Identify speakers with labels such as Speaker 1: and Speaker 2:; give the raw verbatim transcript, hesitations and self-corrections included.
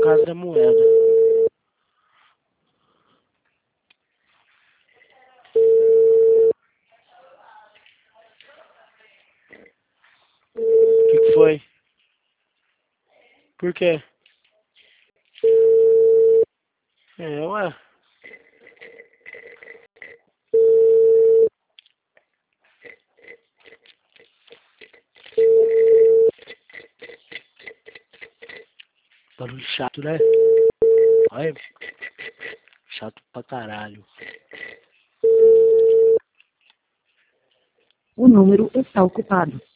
Speaker 1: Casa da Moeda. O que que foi? Por quê? É, ué. Barulho chato, né? Olha. Chato pra caralho.
Speaker 2: O número está ocupado.